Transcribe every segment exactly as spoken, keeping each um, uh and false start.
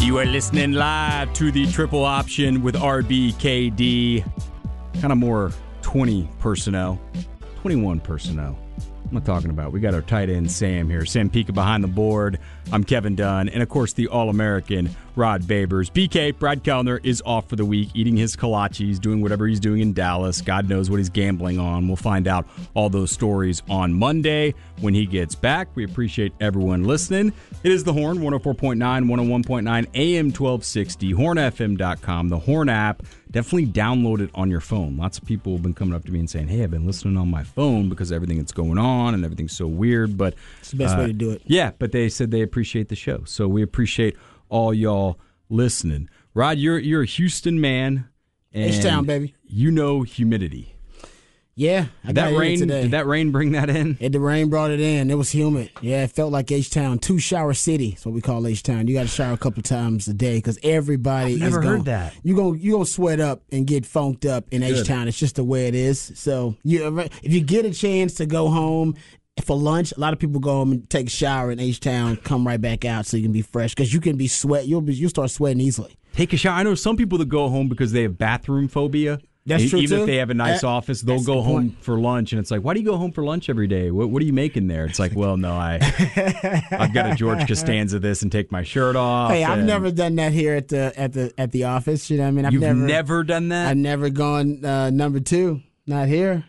You are listening live to the Triple Option with R B K D. Kind of more twenty personnel, twenty-one personnel. I'm not talking about. We got our tight end Sam here. Sam Pika behind the board. I'm Kevin Dunn. And, of course, the All-American Rod Babers. B K, Brad Kellner, is off for the week, eating his kolaches, doing whatever he's doing in Dallas. God knows what he's gambling on. We'll find out all those stories on Monday when he gets back. We appreciate everyone listening. It is The Horn, one oh four point nine, one oh one point nine, A M twelve sixty, horn f m dot com, the Horn app. Definitely download it on your phone. Lots of people have been coming up to me and saying, hey, I've been listening on my phone because of everything that's going on and everything's so weird. But it's the best uh, way to do it. Yeah, but they said they appreciate the show. So we appreciate all y'all listening. Rod, you're you're a Houston man. H-Town, baby. You know humidity. Yeah, I Did got that it rain, today. Did that rain bring that in? It, the rain brought it in. It was humid. Yeah, it felt like H-Town. Two shower city. That's what we call H-Town. You got to shower a couple times a day because everybody I've never is heard gonna, that. You go, you gonna sweat up and get funked up in Good. H-Town. It's just the way it is. So you, if you get a chance to go home for lunch, a lot of people go home and take a shower in H-Town, come right back out so you can be fresh because you can be sweat. You'll be, you'll start sweating easily. Take a shower. I know some people that go home because they have bathroom phobia. That's e- true, Even too. if they have a nice That- office, they'll that's go the home point. for lunch, and it's like, why do you go home for lunch every day? What, what are you making there? It's like, well, no, I, I've got a George Costanza this and take my shirt off. Hey, I've and- never done that here at the at the at the office. You know what I mean? I've You've never, never done that? I've never gone uh, number two. Not here.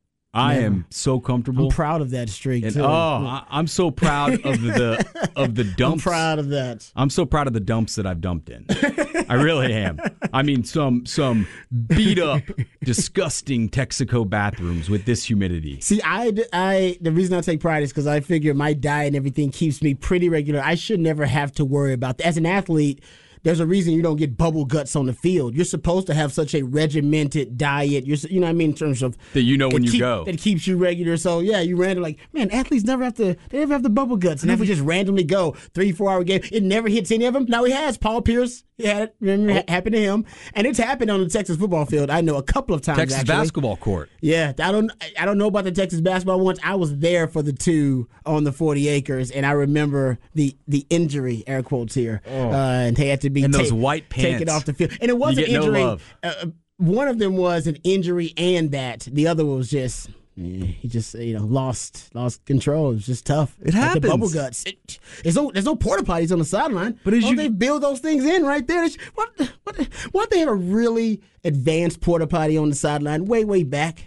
I never. am so comfortable. I'm proud of that streak And, too. oh, I, I'm so proud of the of the I'm dumps. proud of that. I'm so proud of the dumps that I've dumped in. I really am. I mean, some some beat up, disgusting Texaco bathrooms with this humidity. See, I, I the reason I take pride is because I figure my diet and everything keeps me pretty regular. I should never have to worry about that. As an athlete, there's a reason you don't get bubble guts on the field. You're supposed to have such a regimented diet. You're, you know what I mean, in terms of That you know when it you keep- go. That keeps you regular. So yeah, you random like, man, athletes never have to. They never have the bubble guts, and if we just randomly go three, four hour game, it never hits any of them. Now he has. Paul Pierce, he had it. Remember, it happened to him, and it's happened on the Texas football field. I know a couple of times. Texas actually. basketball court. Yeah, I don't. I don't know about the Texas basketball ones. I was there for the two on the forty acres, and I remember the the injury, air quotes here, uh, and they had to be And those ta- white taken pants. off the field. And it was You an get no injury. love. Uh, one of them was an injury, and that the other was just. Yeah, he just you know lost lost control. It was just tough. It Like the happens. bubble guts. It, there's no there's no porta potties on the sideline. But as Why you- don't they build those things in right there? They should- What what why don't they have a really advanced porta potty on the sideline way way back?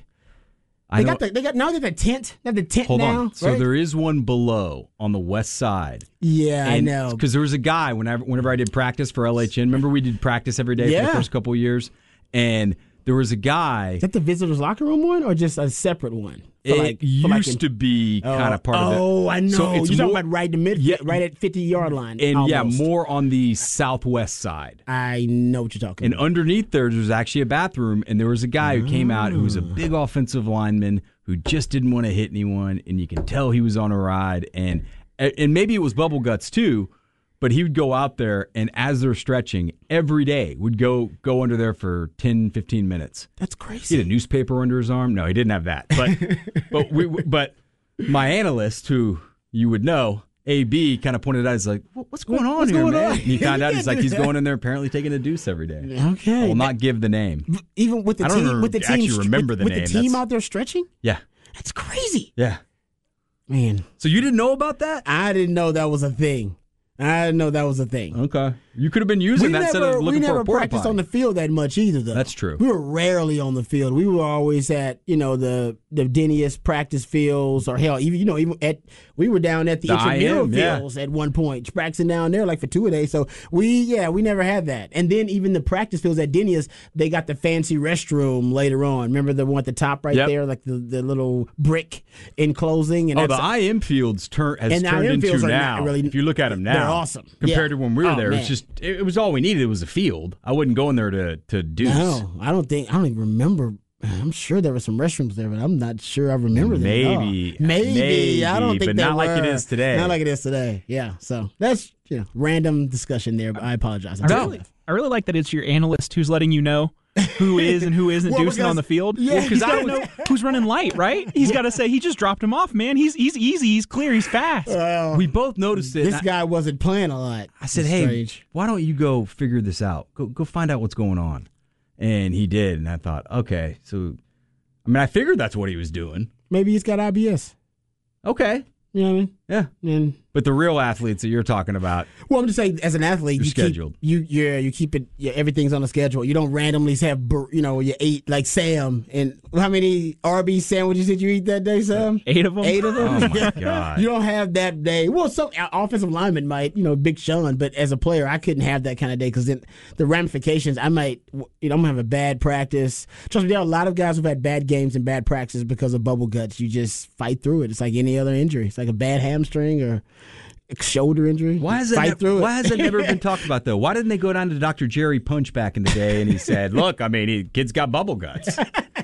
I They know- got the they got now they got the tent. They have the tent Hold now. on. So right? there is one below on the west side. Yeah, I know. Because there was a guy whenever whenever I did practice for L H N. Remember we did practice every day for Yeah. the first couple of years, and there was a guy. Is that the visitors' locker room one or just a separate one? For It like- for used like in- to be kind of part of it. Oh, I know. So it's You're talking more- about right in the mid, Yeah. right at fifty yard line. and yeah, almost. more on the southwest side. I know what you're talking And about. underneath there, there's actually a bathroom, and there was a guy who came out who was a big offensive lineman who just didn't want to hit anyone, and you can tell he was on a ride. And and maybe it was bubble guts too, but he would go out there, and as they're stretching, every day would go go under there for ten, fifteen minutes. That's He crazy. had a newspaper under his arm. No, he didn't have that. But but we but my analyst, who you would know, A B, kind of pointed out. He's like, "What- "What's going on What's here, going man?" on? And he found You out can't he's like do he's that. going in there apparently taking a deuce every day. I Okay. will not give the name. Even with the I don't team, remember- with the team, actually remember with, the with name. the team That's- out there stretching. Yeah, That's crazy, yeah. man. So you didn't know about that? I didn't know that was a thing. I didn't know that was a thing. Okay, you could have been using We that instead of never, we looking for never a porta practiced potty. on the field that much either, though. That's true. We were rarely on the field. We were always at, you know, the the Denny's practice fields, or hell, even you know, even at we were down at the, The intramural I M, yeah. fields at one point, practicing down there like for two a day. So we, yeah, we never had that. And then even the practice fields at Denny's, they got the fancy restroom later on. Remember the one at the top right Yep. there, like the, the little brick enclosing. And Oh, the that's- I M fields turn has And the turned I M into fields are now. not really- if you look at them now, they're awesome. compared Yeah. to when we were Oh, there. man. It's just it, it was all we needed. It was a field. I wouldn't go in there to to deuce. No, I don't think. I don't even remember. I'm sure there were some restrooms there, but I'm not sure I remember them. at all. Maybe. maybe. Maybe, I don't think but they not like it were. is today. Not like it is today. Yeah. So that's you know random discussion there. But I apologize. I really, I really like that it's your analyst who's letting you know who is and who isn't Well, deucing because- on the field? yeah, Because I he's don't know who's running light, right? He's got to say he just dropped him off, man. He's he's easy, he's clear, he's fast. Uh, We both noticed it. this and I- guy wasn't playing a lot. I said, It's "Hey, strange. why don't you go figure this out? Go go find out what's going on." And he did, and I thought, okay, so I mean, I figured that's what he was doing. Maybe he's got I B S. Okay, You know what I mean? yeah. And But the real athletes that you're talking about, well, I'm just saying, as an athlete, You're you scheduled. keep you yeah you keep it. Yeah, everything's on the schedule. You don't randomly have bur- you know you ate like Sam. And how many R B sandwiches did you eat that day, Sam? Eight of them. Eight of them. oh my god, You don't have that day. Well, some uh, offensive lineman might, you know, Big Sean, but as a player, I couldn't have that kind of day because then the ramifications, I might, you know, I'm going to have a bad practice. Trust me, there are a lot of guys who've had bad games and bad practices because of bubble guts. You just fight through it. It's like any other injury. It's like a bad hamstring or a shoulder injury. Why has Fight that? Ne- through it. why has it never been talked about though? Why didn't they go down to Doctor Jerry Punch back in the day and he said, "Look, I mean, he, kid's got bubble guts."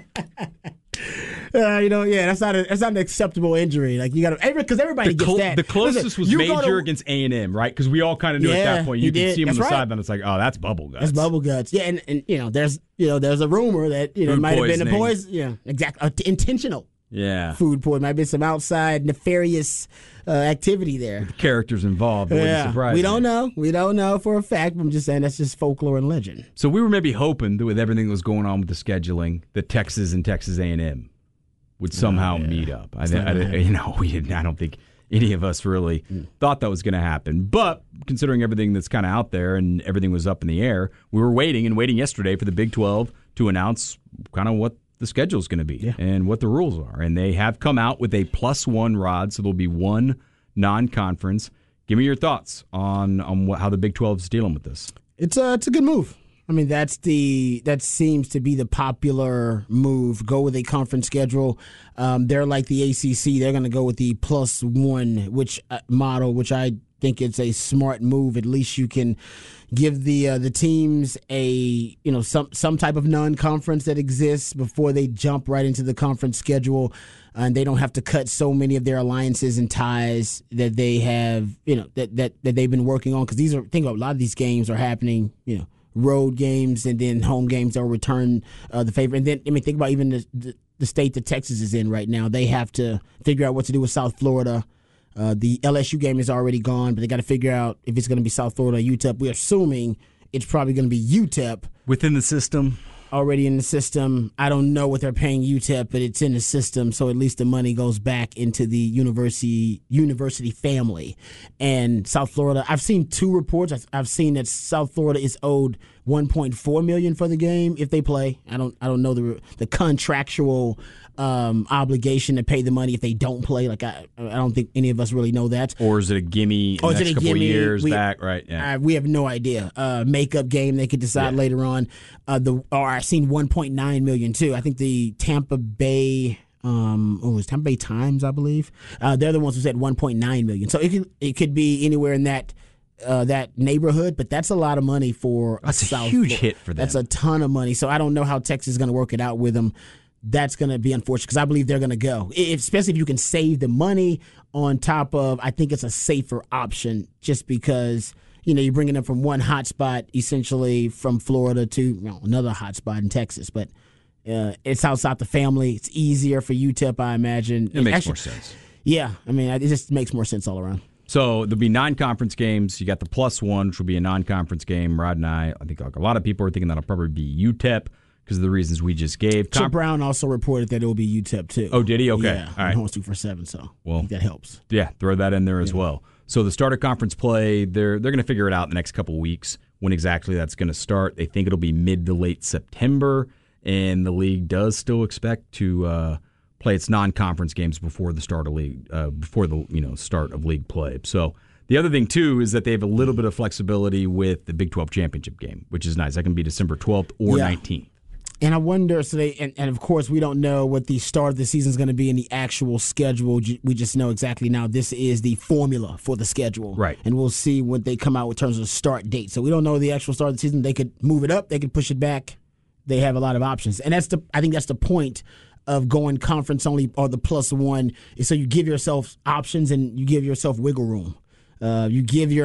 Uh, you know, yeah, that's not a, that's not an acceptable injury. Like you got to, because everybody The, gets clo- that. the closest Listen, was you Major go to- against A and M, right? Because we all kind of knew at Yeah, that point. he You could did. see him on That's the right. sideline. It's like, oh, that's bubble guts. That's bubble guts. Yeah, and, and you know, there's you know, there's a rumor that you know it Food might have been a poisoning. poison. Yeah, exactly, uh, t- intentional Yeah, food poisoning. Might have been some outside nefarious uh, activity there. characters involved. It wouldn't Yeah, surprise we me. don't know. We don't know for a fact. But I'm just saying that's just folklore and legend. So we were maybe hoping that with everything that was going on with the scheduling, that Texas and Texas A and M would somehow yeah. meet up. I, It's not I, gonna I- you know, we didn't. I don't think any of us really thought that was going to happen. But considering everything that's kind of out there and everything was up in the air, we were waiting and waiting yesterday for the Big twelve to announce kind of what the schedule is going to be Yeah. and what the rules are. And they have come out with a plus one rod, so there'll be one non-conference. Give me your thoughts on on what, how the Big twelve is dealing with this. It's a it's a good move. I mean, that's the that seems to be the popular move. Go with a conference schedule. Um, they're like the A C C. They're going to go with the plus one, which uh, model, which I think it's a smart move. At least you can give the uh, the teams a you know some some type of non-conference that exists before they jump right into the conference schedule, and they don't have to cut so many of their alliances and ties that they have you know that that, that they've been working on. Because these are think about a lot of these games are happening you know. road games and then home games that will return uh, the favor. And then, I mean, think about even the, the, the state that Texas is in right now. They have to figure out what to do with South Florida. Uh, the L S U game is already gone, but they got to figure out if it's going to be South Florida or U T E P. We're assuming it's probably going to be U T E P Within the system, already in the system. I don't know what they're paying U T E P, but it's in the system, so at least the money goes back into the university university family. And South Florida, I've seen two reports. I've, I've seen that South Florida is owed one point four million dollars for the game if they play. I don't I don't know the the contractual um, obligation to pay the money if they don't play. Like I I don't think any of us really know that. or is it a gimme in Or the is it next a couple of gimme? years We- back? Right, yeah. Uh, we have no idea. Uh, makeup game they could decide Yeah. later on. Uh, the or I've seen one point nine million too. I think the Tampa Bay. Um, oh, it was Tampa Bay Times, I believe. Uh, they're the ones who said one point nine million. So it could it could be anywhere in that uh, that neighborhood, but that's a lot of money for That's a South huge Florida. hit for them. That's a ton of money. So I don't know how Texas is going to work it out with them. That's going to be unfortunate because I believe they're going to go, if, especially if you can save the money on top of. I think it's a safer option just because. You know, you're bringing them from one hot spot, essentially from Florida to you know, another hot spot in Texas. But uh, it's outside the family. It's easier for U T E P, I imagine. It makes Actually, more sense. Yeah, I mean, it just makes more sense all around. So there'll be non-conference games. You got the plus one, which will be a non-conference game. Rod and I, I think like a lot of people are thinking that'll probably be U T E P because of the reasons we just gave. Chip Com- Brown also reported that it will be U T E P too. Oh, did he? Okay. Yeah, All right. on Horns two forty-seven, so Well, I think that helps. Yeah, throw that in there as well. So the start of conference play, they're they're going to figure it out in the next couple of weeks when exactly that's going to start. They think it'll be mid to late September, and the league does still expect to uh, play its non-conference games before the start of league uh, before the you know start of league play. So the other thing too is that they have a little bit of flexibility with the Big twelve championship game, which is nice. That can be December twelfth or Yeah. nineteenth. And I wonder, so they, and, and of course, we don't know what the start of the season is going to be in the actual schedule. Ju- We just know exactly now this is the formula for the schedule. Right. And we'll see what they come out with in terms of start date. So we don't know the actual start of the season. They could move it up, they could push it back. They have a lot of options. And that's the, I think that's the point of going conference only or the plus one is so you give yourself options and you give yourself wiggle room. Uh, you give your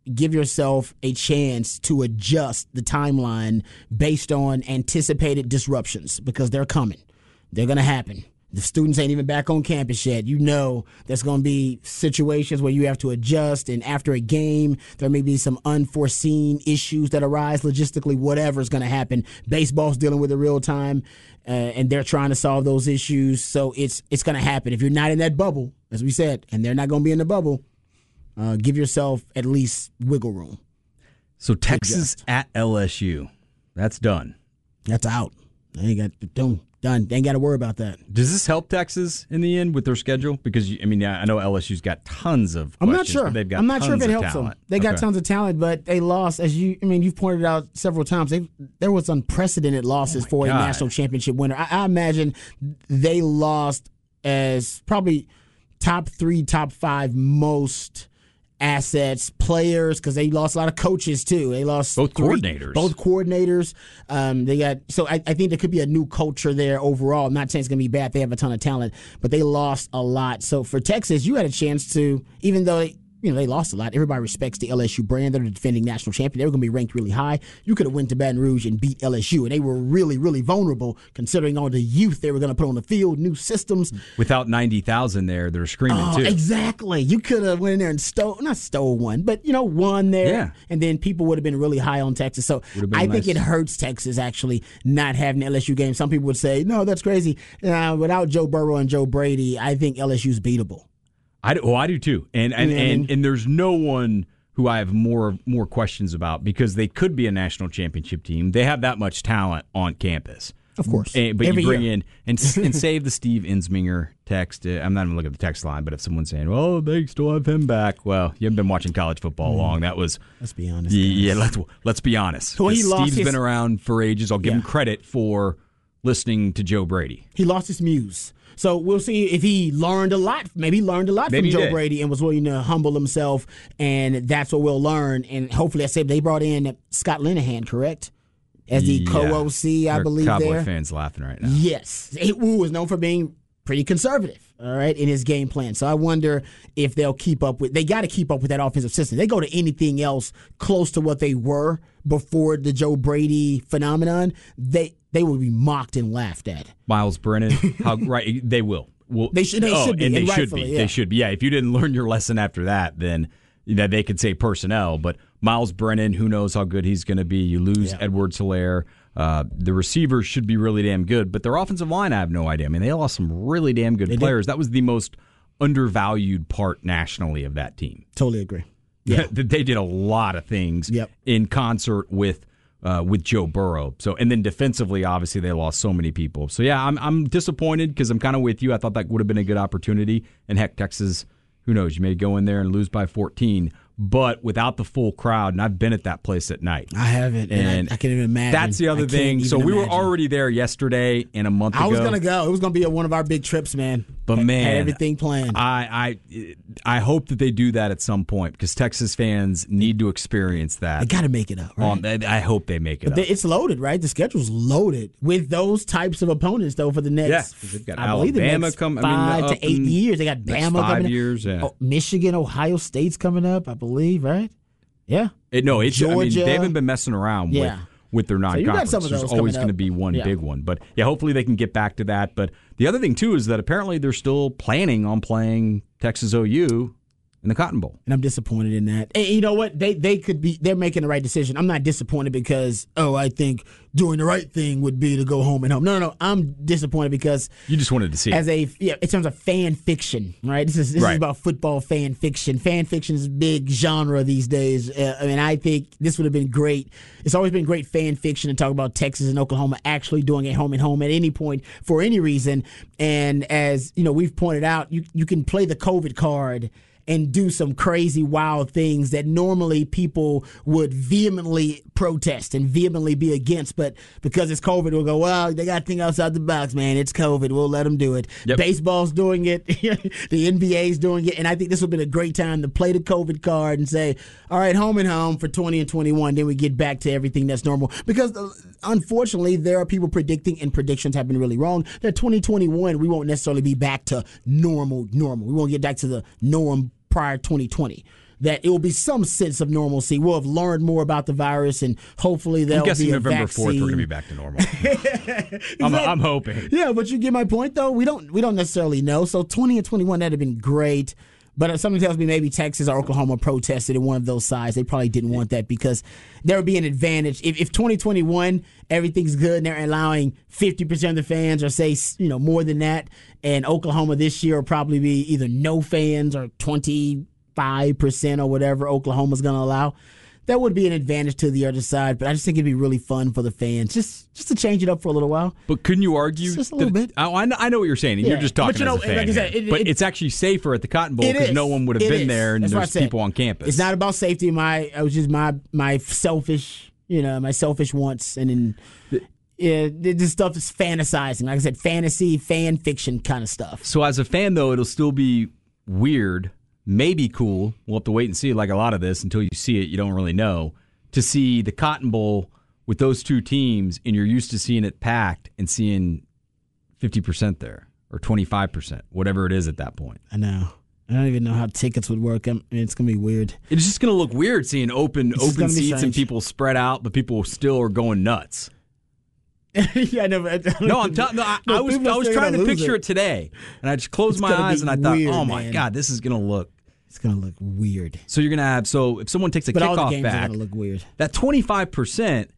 give yourself a chance to adjust the timeline based on anticipated disruptions because they're coming. They're going to happen. The students ain't even back on campus yet. You know there's going to be situations where you have to adjust, and after a game, there may be some unforeseen issues that arise logistically, whatever is going to happen. Baseball's dealing with it real time, uh, and they're trying to solve those issues, so it's it's going to happen. If you're not in that bubble, as we said, and they're not going to be in the bubble, uh, give yourself at least wiggle room. So Texas at L S U, that's done. That's out. They ain't got, don't. Done. They ain't got to worry about that. Does this help Texas in the end with their schedule? Because, I mean, I know L S U's got tons of questions. I'm not sure. But they've got I'm not tons sure if it of helps talent. them. They got Okay. tons of talent, but they lost, as you, I mean, you've pointed out several times, they, there was unprecedented losses Oh for a God. national championship winner. I, I imagine they lost as probably top three, top five most assets, players, because they lost a lot of coaches too. They lost Both three- coordinators. Both coordinators. Um, they got so I, I think there could be a new culture there overall. I'm not saying it's going to be bad. They have a ton of talent, but they lost a lot. So for Texas, you had a chance to, even though they, you know, they lost a lot. Everybody respects the L S U brand. They're the defending national champion. They were going to be ranked really high. You could have went to Baton Rouge and beat L S U, and they were really, really vulnerable considering all the youth they were going to put on the field, new systems. Without ninety thousand there, they're screaming Oh, too. exactly. You could have went in there and stole, not stole one, but, you know, won there. Yeah. And then people would have been really high on Texas. So Would've been I think nice. it hurts Texas, actually, not having the L S U game. Some people would say, no, that's crazy. Uh, without Joe Burrow and Joe Brady, I think L S U's beatable. I do, oh, I do too. And and, You know what I and mean? and there's no one who I have more more questions about because they could be a national championship team. They have that much talent on campus. Of course. And, but Every you bring year. in and and save the Steve Insminger text. Uh, I'm not even looking at the text line, but if someone's saying, "Oh, they still have him back," well, you haven't been watching college football Mm. long. That was Let's be honest. yeah. guys. Let's let's be honest. Well, he Steve's lost his- been around for ages. I'll give him Yeah. credit for listening to Joe Brady. He lost his muse. So we'll see if he learned a lot. Maybe he learned a lot Maybe he from Joe did. Brady and was willing to humble himself, and that's what we'll learn. And hopefully, I said they brought in Scott Linehan, correct, as the Yeah. co-O C, I There are believe. Cowboy there, fans laughing right now. yes, he who was known for being pretty conservative. All right, in his game plan. So I wonder if they'll keep up with. They got to keep up with that offensive system. They go to anything else close to what they were before the Joe Brady phenomenon, they they will be mocked and laughed at. Miles Brennan, how right they will. Well, They should- they oh, should be, and they and should be. rightfully, yeah. They should be. Yeah, if you didn't learn your lesson after that, then you know, they could say personnel. But Miles Brennan, who knows how good he's going to be? You lose Yeah. Edwards-Helaire. Uh, the receivers should be really damn good, but their offensive line, I have no idea. I mean, they lost some really damn good They players. That was the most undervalued part nationally of that team. Totally agree. Yeah. They did a lot of things Yep. in concert with uh, with Joe Burrow. So, and then defensively, obviously, they lost so many people. So, yeah, I'm I'm disappointed because I'm kind of with you. I thought that would have been a good opportunity. And heck, Texas, who knows? You may go in there and lose by fourteen, but without the full crowd, and I've been at that place at night. I haven't, and, And I, I can't even imagine. That's the I other can't thing. So even we were imagine. already there yesterday and a month I ago. was gonna go. It was gonna be a, one of our big trips, man. But Had- man, had everything planned. I, I I hope that they do that at some point because Texas fans need to experience that. They got to make it up. Right? On, I hope they make it But up. they- it's loaded, right? The schedule's loaded with those types of opponents, though. For the next, Yeah, 'cause they've got I believe the Alabama next come- I mean, five up to eight in years. They got next Bama five coming up. years, yeah. Oh, Michigan, Ohio State's coming up, I believe, right? Yeah. It, no, it's, I mean, Georgia. they haven't been messing around Yeah. with, with their you got non-conference. some of There's those always coming going to up. be one Yeah. big one. But, yeah, hopefully they can get back to that. But the other thing, too, is that apparently they're still planning on playing Texas O U in the Cotton Bowl. And I'm disappointed in that. And you know what? They they could be. They're making the right decision. I'm not disappointed because oh, I think doing the right thing would be to go home and home. No, no, no. I'm disappointed because You just wanted to see as it. a yeah, in terms of fan fiction, right? This is this Right. is about football fan fiction. Fan fiction is a big genre these days. Uh, I mean, I think this would have been great. It's always been great fan fiction to talk about Texas and Oklahoma actually doing it home and home at any point for any reason. And as you know, we've pointed out, you you can play the COVID card and do some crazy, wild things that normally people would vehemently protest and vehemently be against. But because it's COVID, we'll go, well, they got to think outside the box, man. It's COVID. We'll let them do it. Yep. Baseball's doing it. The N B A's doing it. And I think this would have been a great time to play the COVID card and say, all right, home and home for twenty and twenty-one. Then we get back to everything that's normal. Because uh, unfortunately, there are people predicting, and predictions have been really wrong, that twenty twenty-one, we won't necessarily be back to normal, normal. We won't get back to the norm prior to twenty twenty. that it will be some sense of normalcy. We'll have learned more about the virus, and hopefully there'll I'm guessing be a November vaccine. fourth we're going to be back to normal. I'm, I'm hoping. Yeah, but you get my point, though. We don't we don't necessarily know. So twenty and twenty-one, that'd have been great. But something tells me maybe Texas or Oklahoma protested in one of those sides. They probably didn't want that because there would be an advantage. If, if twenty twenty-one, everything's good and they're allowing fifty percent of the fans or say, you know, more than that, and Oklahoma this year will probably be either no fans or twenty-five percent or whatever Oklahoma's going to allow, that would be an advantage to the other side. But I just think it'd be really fun for the fans just just to change it up for a little while. But couldn't you argue Just, just a little that, bit? I, I know I know what you're saying, and Yeah. you're just talking But you know, as a fan. like I said, here. it- but it- it's actually safer at the Cotton Bowl It because is. no one would have It been is. there, and That's what I there's said. people on campus. It's not about safety. My it was just my my selfish, you know, my selfish wants, and then yeah, this stuff is fantasizing. Like I said, fantasy, fan fiction kind of stuff. So as a fan, though, it'll still be weird, maybe cool. We'll have to wait and see. Like a lot of this, until you see it, you don't really know. To see the Cotton Bowl with those two teams, and you're used to seeing it packed and seeing fifty percent there or twenty-five percent, whatever it is at that point. I know. I don't even know how tickets would work. I mean, it's gonna be weird. It's just going to look weird seeing open It's just open gonna be seats and strange. people spread out, but people still are going nuts. yeah, I never. I don't No, I'm even- telling. No, I, No, I was people are I was still trying to gonna lose picture it. it today, and I just closed It's my gonna eyes be and I thought, weird, oh my man. god, this is going to look. It's gonna look weird. So you're going to have so if someone takes a But all the kickoff games back, are gonna look weird. that twenty-five percent.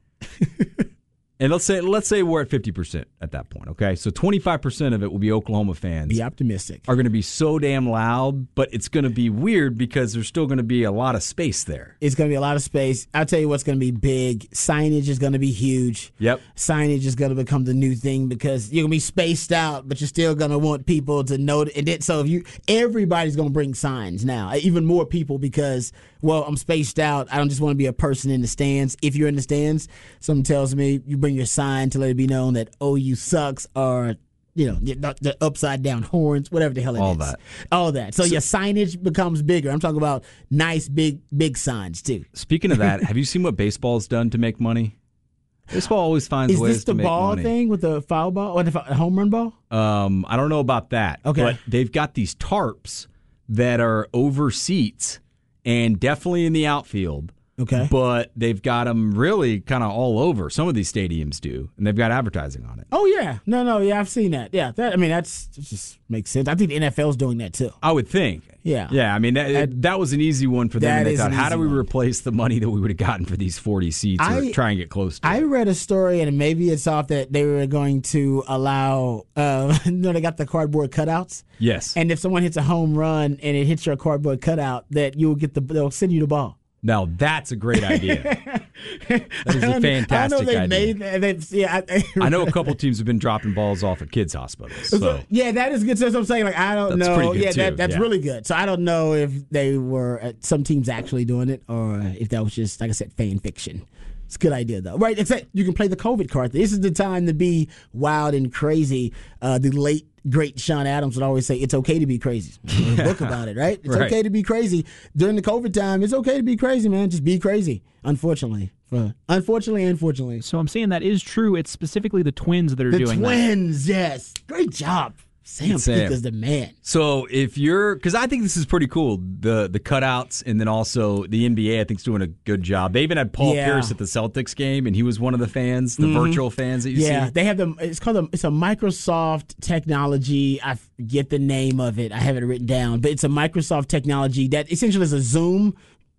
And let's say let's say we're at fifty percent at that point, okay? So twenty-five percent of it will be Oklahoma fans. Be optimistic. Are going to be so damn loud, but it's going to be weird because there's still going to be a lot of space there. It's going to be a lot of space. I'll tell you what's going to be big. Signage is going to be huge. Yep. Signage is going to become the new thing because you're going to be spaced out, but you're still going to want people to know. And then, so if you, everybody's going to bring signs now, even more people because, well, I'm spaced out. I don't just want to be a person in the stands. If you're in the stands, something tells me you bring your sign to let it be known that O U sucks or, you know, the, the upside down horns, whatever the hell it All is. that. All that. So, your signage becomes bigger. I'm talking about nice, big, big signs, too. Speaking of that, have you seen what baseball's done to make money? Baseball always finds Is ways this the to make ball money. thing with the foul ball or the fo- home run ball? Um, I don't know about that. Okay. But they've got these tarps that are over seats and definitely in the outfield. Okay. But they've got them really kind of all over. Some of these stadiums do, and they've got advertising on it. Oh yeah, no, no, yeah, I've seen that. Yeah, that I mean that's that just makes sense. I think the N F L's doing that too. I would think. Yeah. Yeah, I mean, that, I- that was an easy one for them. That And they is thought, an how do easy we one. replace the money that we would have gotten for these forty seats or I- try and get close to I it? read a story, and maybe it's off that they were going to allow. Uh, you know, they got the cardboard cutouts, Yes. and if someone hits a home run and it hits your cardboard cutout, that you'll get the they'll send you the ball. Now, that's a great idea. That is a I don't know if fantastic they idea. made that. They, yeah, I, I know a couple teams have been dropping balls off at kids' hospitals. So. yeah, that is good. So that's what I'm saying. Like, I don't That's know. pretty good, yeah, too. that, that's Yeah. really good. So I don't know if they were uh, some teams actually doing it or if that was just, like I said, fan fiction. It's a good idea, though. Right, except you can play the COVID card. This is the time to be wild and crazy. Uh, the late, great Sean Adams would always say, it's okay to be crazy. He wrote a book about it, right? It's Right. okay to be crazy. During the COVID time, it's okay to be crazy, man. Just be crazy, unfortunately. Uh, unfortunately, unfortunately. So I'm saying that is true. It's specifically the Twins that are The doing that. Twins, yes. Great job. Sam Sam. Peek is the man. So if you're, because I think this is pretty cool, the the cutouts, and then also the N B A I think is doing a good job. They even had Paul Yeah. Pierce at the Celtics game, and he was one of the fans, the virtual fans that you Yeah, see. they have the. It's called a. It's a Microsoft technology. I forget the name of it. I have it written down, but it's a Microsoft technology that essentially is a Zoom,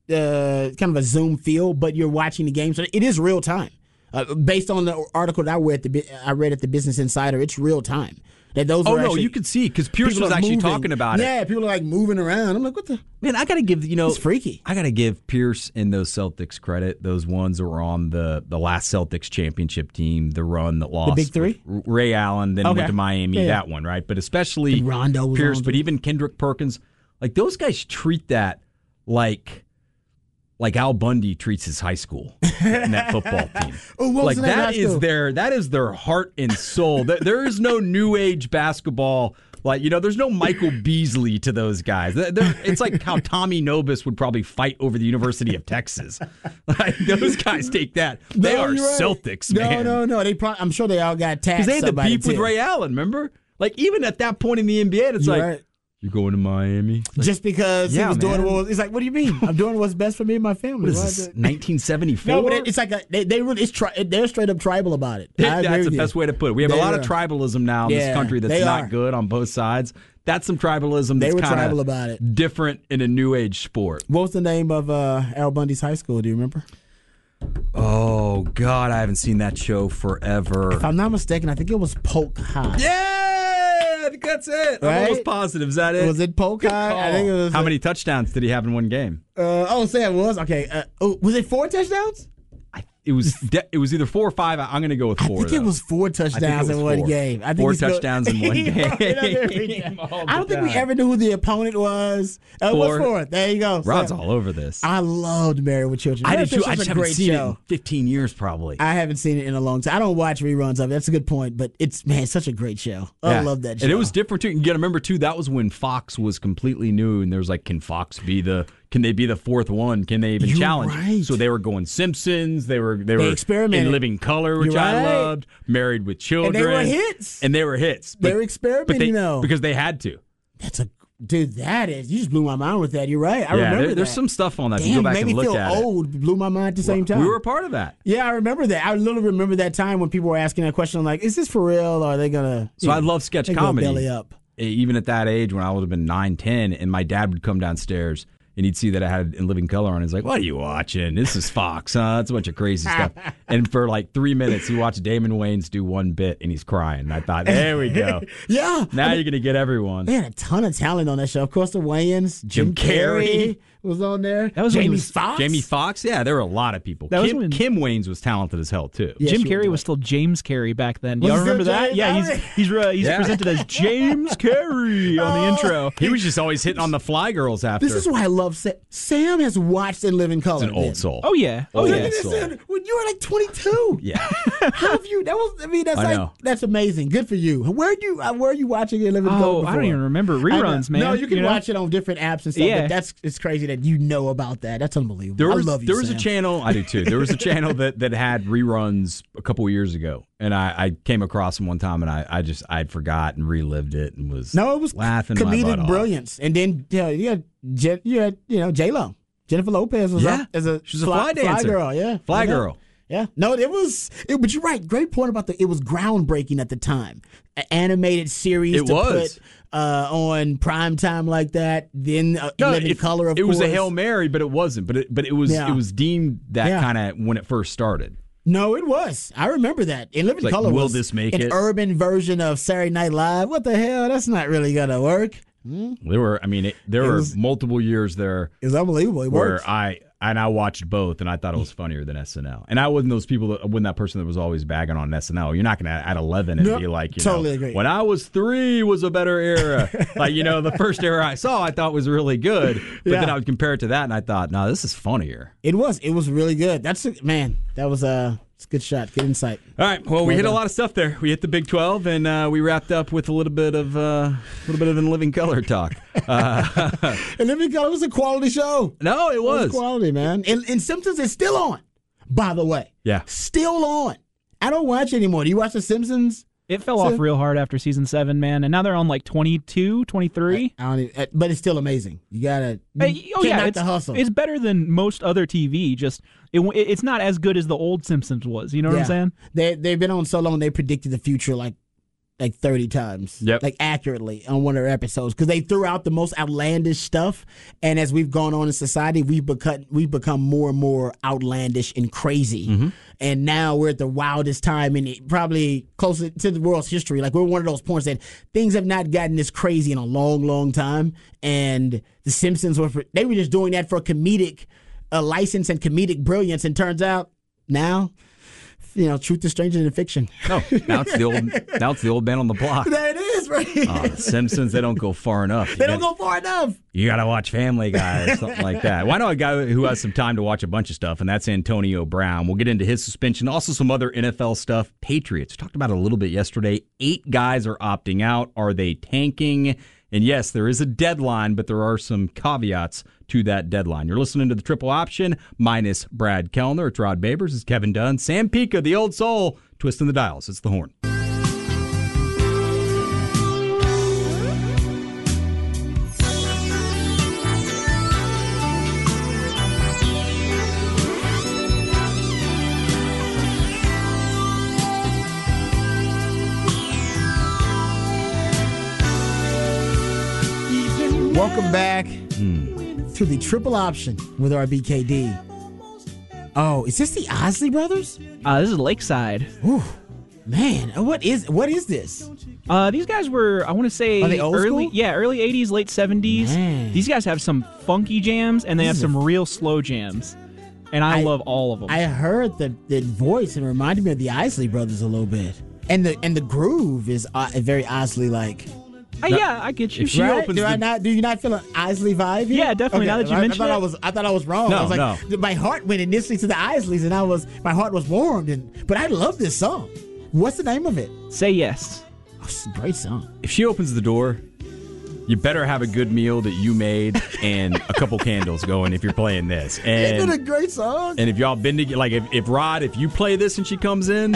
uh, kind of a Zoom feel, but you're watching the game, so it is real time. Uh, based on the article that I read, at the, I read at the Business Insider, it's real time. That those Oh are no, actually, you could see because Pierce people was are actually moving. talking about it. Yeah, people are like moving around. I'm like, what the? Man, I gotta give you know It's freaky. I gotta give Pierce and those Celtics credit. Those ones that were on the the last Celtics championship team, the run that lost. Big Three? with Ray Allen, then Okay. went to Miami. Yeah, yeah. That one, right? But especially And Rondo was Pierce, on but too. even Kendrick Perkins, like those guys treat that like. Like Al Bundy treats his high school and that football team. Oh, what was like the name of that high is school? their that is their heart and soul. There- there is no new age basketball. Like, you know, there's no Michael Beasley to those guys. They're- they're- it's like how Tommy Nobis would probably fight over the University of Texas. Like, those guys take that. They No, are you're right. Celtics, no, man. No, no, They. Probably, I'm sure they all got tagged. Because they had the somebody beef with too. Ray Allen, remember? Like, even at that point in the N B A, it's You're like, right. You're going to Miami? Like, just because yeah, he was man. doing what was, it's like, what do you mean? I'm doing what's best for me and my family. What is Why this, is it- nineteen seventy-four? No, but it, it's like a, they, they really, it's tri- they're straight up tribal about it. I agree That's the with best you. way to put it. We have They a lot were. of tribalism now in Yeah, this country that's they not are. good on both sides. That's some tribalism They that's were kind tribal of about it. different in a new age sport. What was the name of uh, Al Bundy's high school? Do you remember? Oh, God, I haven't seen that show If forever. I'm not mistaken, I think it was Polk High. Yeah, I think that's it. I'm Right? almost positive. Is that it? Was it Polk Good High? I call. think it was. How uh, many touchdowns did he have in one game? Uh, oh, say it was. Okay. Uh, oh, was it four touchdowns? I, it was de- it was either four or five. I'm going to go with I four. think it though. was four I think touchdowns it was in one four. game. I think Four he's go- touchdowns in one He game. wrote it up every day. All I don't the think we time. ever knew who the opponent was. Uh, Four. what's four? There you go. Rod's So, all over this. I loved Married with Children. I Married did with too. I Children's just a haven't great seen show. it in fifteen years, probably. I haven't seen it in a long time. I don't watch reruns of it. That's a good point, but it's man, it's such a great show. I Yeah. love that show. And it was different too. You got to remember too. That was when Fox was completely new, and there was like, can Fox be the? Can they be the fourth one? Can they even You're challenge? right. So they were going Simpsons. They were they, were experimented. in Living Color, which You're I right. loved. Married with Children, And they were hits. And they were hits. They But- were experimenting, but they, you know. because they had to. That's a dude. That is. You just blew my mind with that. You're right. I yeah, remember there, there's that. some stuff on that. If Damn, you go back made and me look feel at it. old. Blew my mind at the same time. We were a part of that. Yeah, I remember that. I literally remember that time when people were asking that question, like, "Is this for real, or are they gonna?" So you I know, love sketch they gonna comedy. Belly up. Even at that age, when I would have been nine, ten, and my dad would come downstairs and he'd see that I had In Living Color on. He's like, "What are you watching? This is Fox, huh? That's a bunch of crazy stuff." And for like three minutes, he watched Damon Wayans do one bit, and he's crying. And I thought, there we go. Yeah. Now you're gonna get everyone. They had a ton of talent on that show. Of course, the Wayans, Jim Jim, Carrey Carrey. was on there. That was when he Jamie was- Foxx. Jamie Foxx, yeah, there were a lot of people. That was Kim, when- Kim Wayans was talented as hell too. Yeah, Jim she Carrey was was still James Carrey back then. Was Y'all he still remember that? James? Yeah, he's Oh, he's uh, he's Yeah. presented as James Carrey on the Oh. intro. He was just always hitting on the fly girls after. This is why I love Sam. Sam has watched In Living Color. He's an old then. soul. Oh yeah, oh Old yeah. Look at this, soul. dude. When you were like twenty-two. Yeah. How have you? That was. I mean, that's I like know. that's amazing. Good for you. Where you? uh, Where are you watching In Living Color? Oh, I before? don't even remember I know. reruns, man. No, you can know? watch it on different apps and stuff. Yeah. But that's it's crazy that you know about that. That's unbelievable. There was I love you. there was Sam. a channel I do too. There was a channel that, that had reruns a couple of years ago, and I, I came across them one time, and I, I just I'd forgot and relived it and was No, it was laughing my butt comedic off. brilliance. And then you, know, you had Je- you had you know J Lo, Jennifer Lopez was Yeah. up as a She's a fly dancer. girl. Yeah, Fly I know. girl. Yeah, no, it was. It, but you're right. Great point about the. It was groundbreaking at the time. An animated series It to was. put uh, on prime time like that. Then uh, No, Living it, Color. Of it was course. a Hail Mary, but it wasn't. But it but it was Yeah. it was deemed that Yeah. kind of when it first started. No, it was. I remember that. In Living It's like, Color will was this make an it? urban version of Saturday Night Live. What the hell? That's not really gonna work. There were I mean it, there It were was- multiple years there It's unbelievable. It where works. I and I watched both, and I thought it was funnier than S N L. And I wasn't those people that wasn't that person that was always bagging on S N L. You're not going to at eleven and No, be like, you totally know, agree. when I was three was a better era. Like, you know, the first era I saw I thought was really good, but Yeah. then I would compare it to that, and I thought, no, this is funnier. It was. It was really good. That's a, man. That was a. It's a good shot. Good insight. All right, well, we Well hit a done. lot of stuff there. We hit the Big twelve, and uh, we wrapped up with a little bit of uh, a little bit of In Living Color talk. Uh, And Living Color was a quality show. no, it It was. was quality, man. And, and Simpsons is still on. By the way, Yeah. still on. I don't watch anymore. Do you watch The Simpsons? It fell So- off real hard after season seven, man, and now they're on like twenty-two, twenty-three. I don't. Even, uh, but it's still amazing. You gotta. You Hey, oh can't yeah, knock it's, the hustle. it's better than most other T V. Just it, it's not as good as the old Simpsons was. You know what I'm Yeah. saying? They they've been on so long. They predicted the future like like thirty times. Yep. Like accurately on one of their episodes because they threw out the most outlandish stuff. And as we've gone on in society, we've become we've become more and more outlandish and crazy. Mm-hmm. And now we're at the wildest time in it, probably close to the world's history. Like we're one of those points that things have not gotten this crazy in a long, long time. And the Simpsons were for, they were just doing that for comedic uh, license and comedic brilliance. And turns out now, you know, truth is stranger than fiction. No, now it's the old now it's the old man on the block. There it is, right? Oh, the Simpsons, they don't go far enough. You they don't got- go far enough. You got to watch Family Guy or something like that. Well, I know a guy who has some time to watch a bunch of stuff, and that's Antonio Brown. We'll get into his suspension, also some other N F L stuff. Patriots, talked about it a little bit yesterday. Eight guys are opting out. Are they tanking? And yes, there is a deadline, but there are some caveats to that deadline. You're listening to the Triple Option, minus Brad Kellner. It's Rod Babers. It's Kevin Dunn. Sam Pica, the old soul, twisting the dials. It's the horn. Welcome back to the triple option with R B K D. Oh, is this the Isley Brothers? Uh, this is Lakeside. Ooh, man, what is what is this? Uh, these guys were, I want to say, Are they old early, school? yeah, early eighties, late seventies. Man. These guys have some funky jams, and they have These are- some real slow jams. And I, I- love all of them. I heard the, the voice and it reminded me of the Isley Brothers a little bit, and the and the groove is uh, very Isley like. Uh, yeah, I get you. If she Right? opens do I the- not? Do you not feel an Isley vibe here? Yeah, definitely. Now that you I, mention I thought it. I was, I thought I was wrong. No, I was like, no. My heart went initially to the Isleys, and I was, my heart was warmed. And but I love this song. What's the name of it? Say yes. Oh, it's a great song. If she opens the door, you better have a good meal that you made and a couple candles going if you're playing this. Isn't it a And great song? and if y'all been together, like if, if Rod, if you play this and she comes in,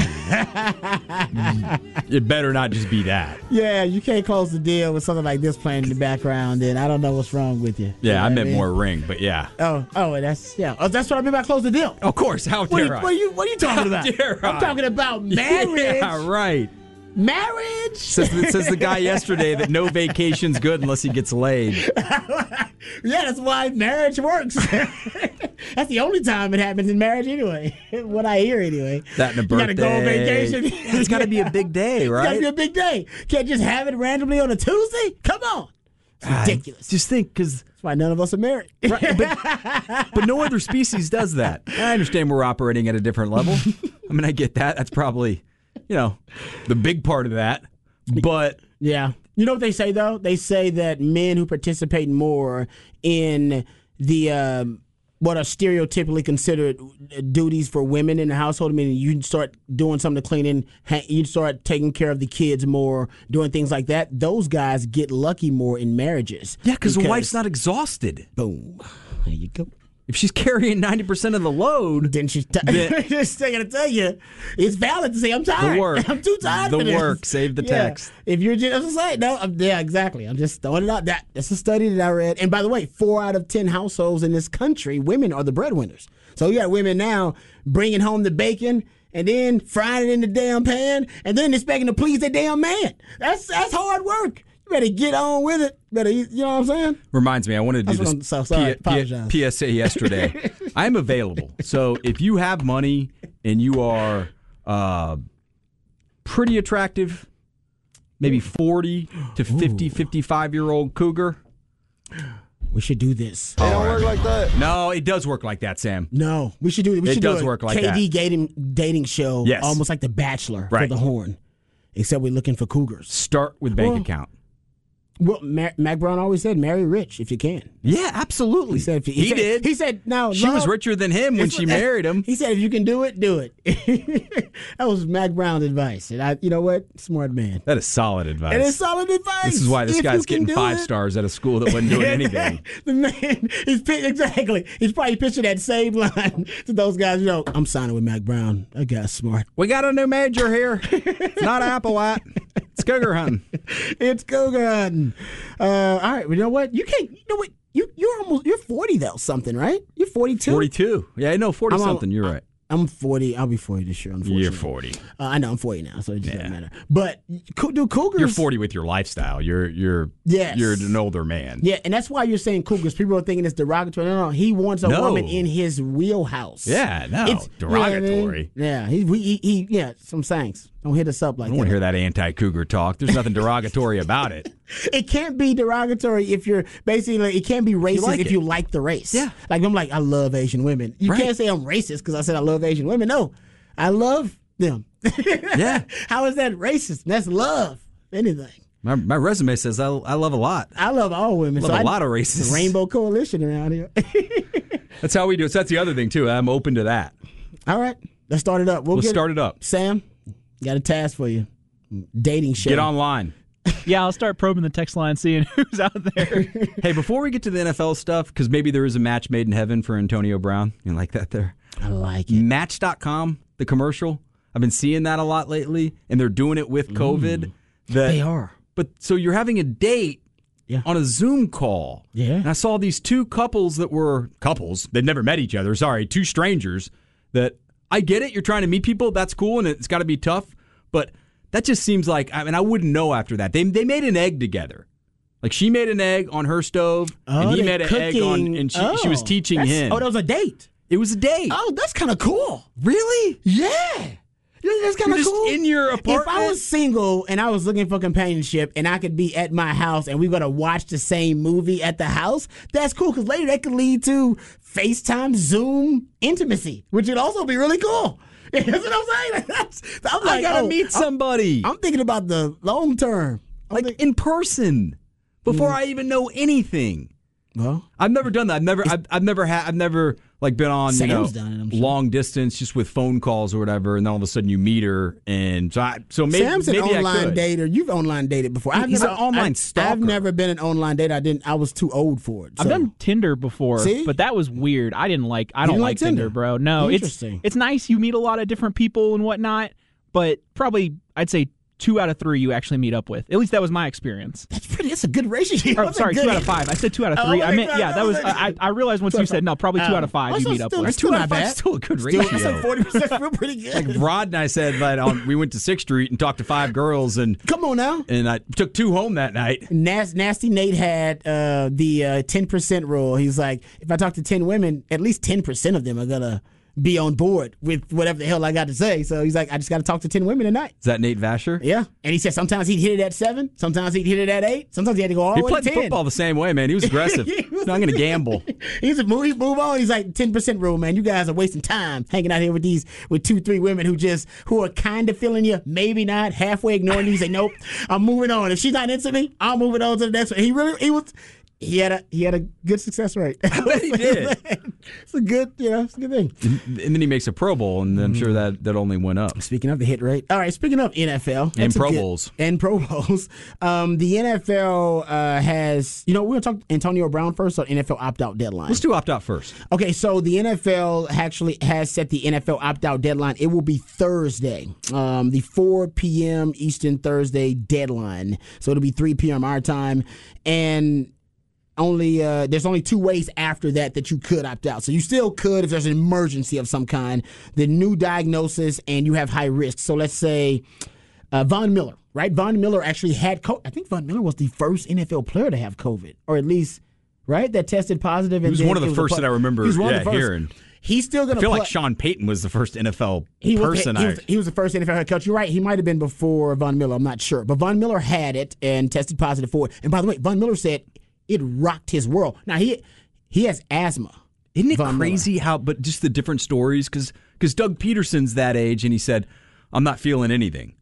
it better not just be that. Yeah, you can't close the deal with something like this playing in the background. And I don't know what's wrong with you. You know Yeah, I what meant mean? more ring, but yeah. Oh, oh, that's yeah. Oh, that's what I mean by close the deal. Of course, how What are, dare you, I? what, are you, what are you talking How about? dare I'm I? talking about marriage. Yeah, right. Marriage. Says, says the guy yesterday that no vacation's good unless he gets laid. Yeah, that's why marriage works. That's the only time it happens in marriage anyway. What I hear anyway. That and a You birthday. gotta go on vacation. It's got to be a big day, It's gotta right? be a big day. Can't just have it randomly on a Tuesday. Come on. It's ridiculous. Just think, because That's why none of us are married. Right, but, but no other species does that. I understand we're operating at a different level. I mean, I get that. That's probably, you know, the big part of that. But Yeah. You know what they say, though? They say that men who participate more in the um, what are stereotypically considered duties for women in the household, I mean, you start doing something to clean in, ha- you start taking care of the kids more, doing things like that, those guys get lucky more in marriages. yeah, because the wife's not exhausted. Boom. There you go. If she's carrying ninety percent of the load, Then she's t- The- just I gotta tell you, it's valid to say I'm tired. The work. I'm too tired The for this. work. Save the Yeah. text. If you're just I'm saying, no, I'm, yeah, exactly. I'm just throwing it out. That that's a study that I read. And by the way, four out of ten households in this country, women are the breadwinners. So you got women now bringing home the bacon and then frying it in the damn pan and then expecting to please their damn man. That's that's hard work. You better get on with it. Better, you know what I'm saying? reminds me, I wanted to do That's what this I'm so sorry. P- P- Apologize. P S A yesterday. I'm available. So if you have money and you are uh, pretty attractive, maybe forty to fifty, fifty-five-year-old cougar. We should do this. It don't work like that. No, it does work like that, Sam. No, we should do. We It should does do a work like K D that. dating dating show, Yes. almost like The Bachelor for Right. the Horn, except we're looking for cougars. Start with bank Well, account. Well, Ma- Mac Brown always said, "Marry rich if you can." Yeah, absolutely. He said, if you, he said, did. He said, "No, she was love- richer than him when it's- she married him. He said, "If you can do it, do it." That was Mac Brown's advice, and I, you know what, smart man. That is solid advice. It is solid advice. This is why this If guy's you can getting do five it. stars at a school that wasn't doing anything. The man, he's pi- exactly. He's probably pitching that same line to those guys. You know, I'm signing with Mac Brown. That guy's smart. We got a new major here. It's not Applewhite. It's cougar hunting. It's cougar hunting. Uh, all right, well, you know what? You can't. You know what? You you're almost you're forty though. Something, right? You're forty-two. forty-two. Yeah, no, forty I'm on- something. You're right. I'm forty. I'll be forty this year. Unfortunately, You're forty. Uh, I know I'm forty now, so it just Yeah. doesn't matter. But cou- do cougars? You're forty with your lifestyle. You're you're Yes. you're an older man. Yeah, and that's why you're saying cougars. People are thinking it's derogatory. No, no, he wants a No. woman in his wheelhouse. Yeah, no, It's- you know what I mean? derogatory. Yeah, he, he, he, yeah. Some thanks. Don't hit us up like I don't that. want to hear that anti-cougar talk. There's nothing derogatory about it. It can't be derogatory if you're basically. It can't be racist like if it. you like the race. Yeah. like I'm like I love Asian women. You Right. can't say I'm racist because I said I love Asian women. No, I love them. Yeah. How is that racist? That's love. If anything. My, my resume says I, I love a lot. I love all women. Love so a I- lot of races. the Rainbow Coalition around here. That's how we do it. So that's the other thing, too. I'm open to that. All right, let's start it up. We'll Let's get start it up. Sam, got a task for you. Dating show. Get online. Yeah, I'll start probing the text line, seeing who's out there. Hey, before we get to the N F L stuff, because maybe there is a match made in heaven for Antonio Brown. You like that there? I like it. Match dot com, the commercial. I've been seeing that a lot lately, and they're doing it with COVID. That, They are. But so you're having a date Yeah. on a Zoom call. Yeah. And I saw these two couples that were couples. They'd never met each other. Sorry, two strangers. That I get it. You're trying to meet people. That's cool, and it's got to be tough. But that just seems like, I mean, I wouldn't know after that. They they made an egg together. Like she made an egg on her stove, Oh, and he they made an egg on, cooking. and she, Oh, she was teaching that's- him. Oh, that was a date. It was a date. Oh, that's kind of cool. Really? Yeah. You know, that's kind You're of just cool. in your If apartment? I was single and I was looking for companionship and I could be at my house and we're going to watch the same movie at the house, that's cool because later that could lead to FaceTime, Zoom intimacy, which would also be really cool. That's what I'm saying. That's, I'm I like, gotta oh, meet somebody. I'm, I'm thinking about the long term. I'm like think- in person before I even know anything. well, I've never done that. I've never, I've, I've never had, I've never like been on, you know, Sam's done it, I'm sure. long distance just with phone calls or whatever, and then all of a sudden you meet her, and so I, so maybe, Sam's an maybe I online could. dater. You've online dated before. I've He's never, an online I, stalker. I've never been an online dater. I didn't. I was too old for it. I've so. done Tinder before, See? but that was weird. I didn't like. I don't didn't like like Tinder, Tinder? bro. No, Interesting. it's it's nice. You meet a lot of different people and whatnot, but probably I'd say two out of three you actually meet up with. At least that was my experience. That's pretty. That's a good ratio. Or, That's a sorry, good- two out of five. I said two out of Oh, three. I okay, meant right, yeah. That right, was. right. I, I realized once you said no, probably two Oh. out of five Oh, you so meet up still- with. That's still two out not of five. bad. Still a good Still, ratio. that's like forty percent. Real pretty good. Like Rod and I said that on, we went to Sixth Street and talked to five girls, and Come on now. and I took two home that night. Nas- Nasty Nate had uh, the uh, ten percent rule. He's like, if I talk to ten women, at least ten percent of them are gonna be on board with whatever the hell I got to say. So he's like, I just got to talk to ten women a night. Is that Nate Vasher? Yeah, and he said sometimes he'd hit it at seven, sometimes he'd hit it at eight, sometimes he had to go all He the way to played ten. football the same way, man. He was aggressive. He was- No, I'm going to gamble. He's a move, move on. He's like ten percent rule, man. You guys are wasting time hanging out here with these with two, three women who just who are kind of feeling you, maybe not, halfway ignoring you. You say, nope, I'm moving on. If she's not into me, I'm moving on to the next one. He really, he was. He had a he had a good success rate. I bet he did. It's a good, you know, it's a good thing. And then he makes a Pro Bowl, and I'm sure that, that only went up. Speaking of the hit rate, all right. Speaking of N F L And that's a Pro good- Bowls. and Pro Bowls, um, the N F L uh, has. You know, we're gonna talk Antonio Brown first on N F L opt out deadline. Let's do opt out first. Okay, so the N F L actually has set the N F L opt-out deadline. It will be Thursday, um, the four p.m. Eastern Thursday deadline. So it'll be three p.m. our time, and only uh, there's only two ways after that that you could opt out. So you still could if there's an emergency of some kind, the new diagnosis, and you have high risk. So let's say uh, Von Miller, right? Von Miller actually had COVID. I think Von Miller was the first N F L player to have COVID, or at least. Right, that tested positive. He And was then one of the it was a first pu- that I remember, he was one of yeah, the first. hearing. He's still going I to feel play. like Sean Payton was the first N F L he was, person. he, I, was, he was the first N F L head coach. You're right. He might have been before Von Miller. I'm not sure. But Von Miller had it and tested positive for it. And by the way, Von Miller said it rocked his world. Now, he he has asthma. Isn't it Von crazy how, but just the different stories? Because Doug Peterson's that age, and he said, I'm not feeling anything.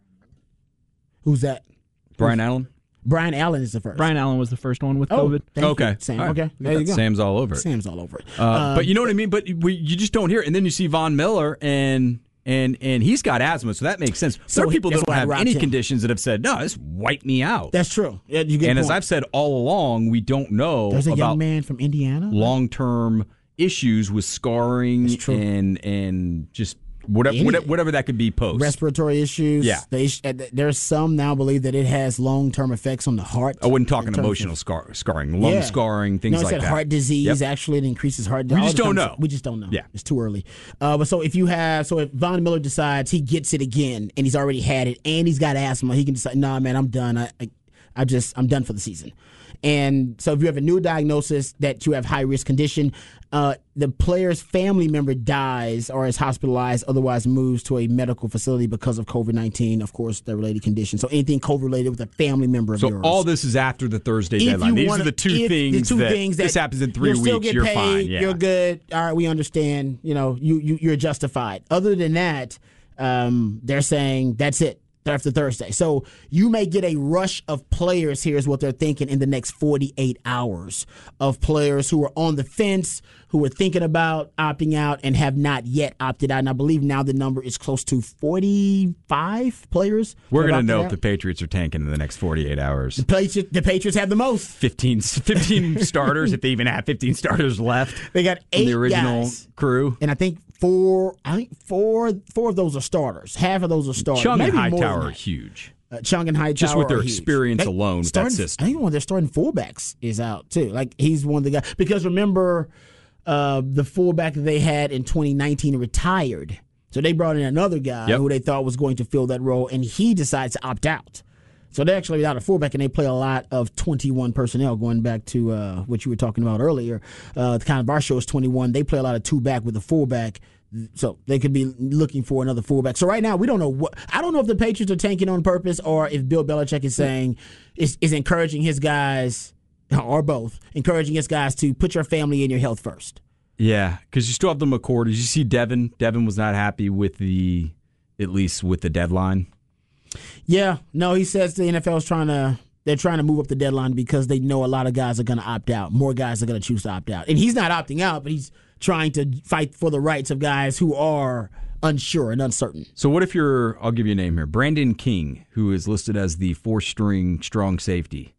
Who's that? Brian Allen? Brian Allen is the first. Brian Allen was the first one with oh, COVID. thank Okay. you, Sam. All right. Okay, there you go. Sam's all over it. Sam's all over it. Uh, but you know what I mean? But we, you just don't hear it. And then you see Von Miller, and and and he's got asthma, so that makes sense. So there are people that that's don't why I have rocked any him. conditions that have said, no, this wiped me out. That's true. Yeah, you get and the as point. I've said all along, we don't know There's a about young man from Indiana. long-term issues with scarring That's true. and and just whatever, Any- whatever whatever that could be post. Respiratory issues. Yeah. They, uh, there's some now believe that it has long-term effects on the heart. I wouldn't talk in an terms emotional of- scar, scarring, lung Yeah. scarring, things no, it like said that. heart disease. Yep. Actually, it increases heart. We all just the don't time- know. We just don't know. Yeah. It's too early. Uh, but so if you have, so if Von Miller decides he gets it again and he's already had it and he's got asthma, he can decide, nah, man, I'm done. I, I, I just, I'm done for the season. And so if you have a new diagnosis that you have high risk condition, uh, the player's family member dies or is hospitalized, otherwise moves to a medical facility because of COVID nineteen, of course, the related condition. So anything COVID related with a family member of So yours. all this is after the Thursday If deadline. you These wanna- are the two if things the two that things that this happens in three you'll still weeks. get You're paid, fine. Yeah. You're good. All right, we understand. You know, you, you you're justified. Other than that, um, they're saying that's it after Thursday. So you may get a rush of players. Here's what they're thinking in the next forty-eight hours of players who are on the fence, who are thinking about opting out and have not yet opted out. And I believe now the number is close to forty-five players. We're that going to opted know if out. the Patriots are tanking in the next forty-eight hours. The Patriots, the Patriots have the most. fifteen, fifteen starters, if they even have fifteen starters left. They got from eight the original guys. crew. And I think four, I think four, four of those are starters. Half of those are starters. Chung and Maybe more than Hightower are that. huge. Uh, Chung and Hightower, Just with their are huge. experience They- alone with that starting- system. I think one of their starting fullbacks is out too. Like he's one of the guys because remember, uh, the fullback that they had in twenty nineteen retired, so they brought in another guy Yep. who they thought was going to fill that role, and he decides to opt out. So they're actually without a fullback, and they play a lot of twenty-one personnel, going back to uh, what you were talking about earlier. Uh, the kind of our show is twenty-one. They play a lot of two-back with a fullback. So they could be looking for another fullback. So right now, we don't know what. I don't know if the Patriots are tanking on purpose or if Bill Belichick is saying, is, is encouraging his guys, or both, encouraging his guys to put your family and your health first. Yeah, because you still have the McCourt. Did you see Devin? Devin was not happy with the, at least with the deadline. Yeah, no, he says the N F L is trying to, they're trying to move up the deadline because they know a lot of guys are going to opt out. More guys are going to choose to opt out. And he's not opting out, but he's trying to fight for the rights of guys who are unsure and uncertain. So what if you're, I'll give you a name here, Brandon King, who is listed as the four-string strong safety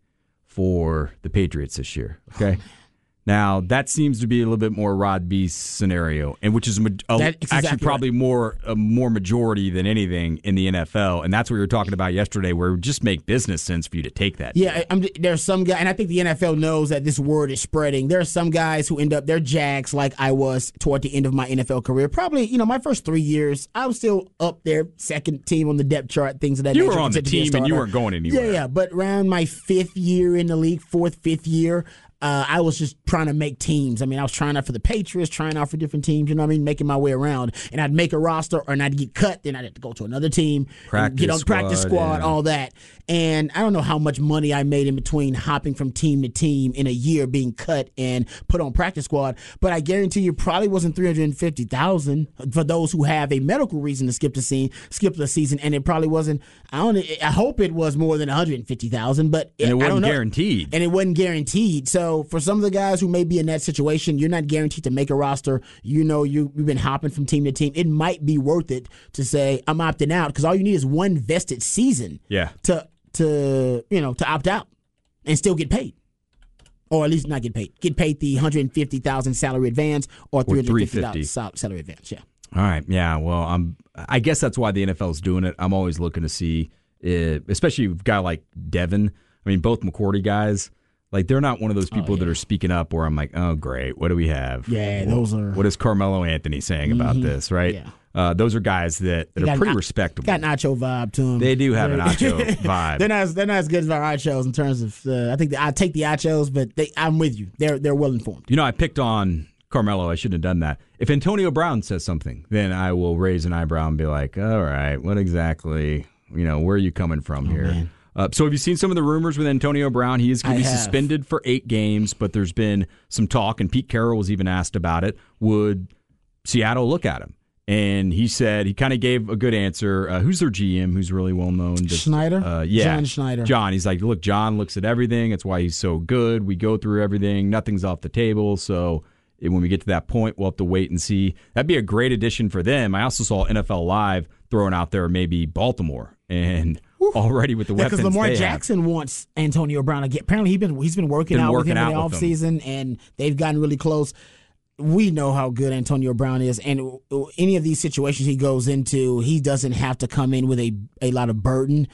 for the Patriots this year, okay? Oh, now, that seems to be a little bit more Rod Beast scenario, and which is a, a, exactly actually probably right. more a more majority than anything in the N F L, and that's what we were talking about yesterday, where it would just make business sense for you to take that. Yeah, I'm, there's some guy, and I think the N F L knows that this word is spreading. There are some guys who end up, they're Jags like I was toward the end of my N F L career. Probably, you know, my first three years, I was still up there, second team on the depth chart, things of that you nature. You were on the team, and you weren't going anywhere. Yeah, yeah, but around my fifth year in the league, fourth, fifth year, Uh, I was just trying to make teams. I mean, I was trying out for the Patriots, trying out for different teams, you know what I mean, making my way around. And I'd make a roster, or I'd get cut, then I'd have to go to another team, practice get on squad, practice squad, yeah. all that. And I don't know how much money I made in between hopping from team to team in a year, being cut and put on practice squad. But I guarantee you, probably wasn't three hundred fifty thousand dollars for those who have a medical reason to skip the scene, skip the season. And it probably wasn't. I don't. I hope it was more than one hundred fifty thousand dollars, but and it I wasn't don't know. guaranteed. And it wasn't guaranteed. So for some of the guys who may be in that situation, you're not guaranteed to make a roster. You know, you, you've been hopping from team to team. It might be worth it to say, I'm opting out, because all you need is one vested season yeah. to, to, you know, to opt out and still get paid. Or at least not get paid. Get paid the one hundred fifty thousand dollars salary advance or three hundred fifty dollars salary advance. Yeah. All right. Yeah. Well, I'm, I guess that's why the N F L is doing it. I'm always looking to see, it, especially a guy like Devin. I mean, both McCourty guys. Like, they're not one of those people oh, yeah. that are speaking up where I'm like, oh, great, what do we have? Yeah, what, those are. What is Carmelo Anthony saying mm-hmm. about this, right? Yeah. Uh, those are guys that, that are pretty na- respectable. Got nacho vibe to them. They do have an nacho vibe. They're not, they're not as good as our nachos in terms of, uh, I think the, I take the nachos, but they, I'm with you. They're, they're well informed. You know, I picked on Carmelo. I shouldn't have done that. If Antonio Brown says something, then I will raise an eyebrow and be like, all right, what exactly, you know, where are you coming from oh, here? Man. Uh, so have you seen some of the rumors with Antonio Brown? He is going to be suspended for eight games, but there's been some talk, and Pete Carroll was even asked about it. Would Seattle look at him? And he said, he kind of gave a good answer. Uh, who's their G M who's really well known? Does, Schneider? Uh, yeah. John Schneider. John. He's like, look, John looks at everything. That's why he's so good. We go through everything. Nothing's off the table. So when we get to that point, we'll have to wait and see. That'd be a great addition for them. I also saw N F L Live throwing out there maybe Baltimore. And already with the yeah, weapons because Lamar they Jackson have. wants Antonio Brown again. Apparently, he's been he's been working been out working with him out in the offseason, and they've gotten really close. We know how good Antonio Brown is, and any of these situations he goes into, he doesn't have to come in with a, a lot of burden.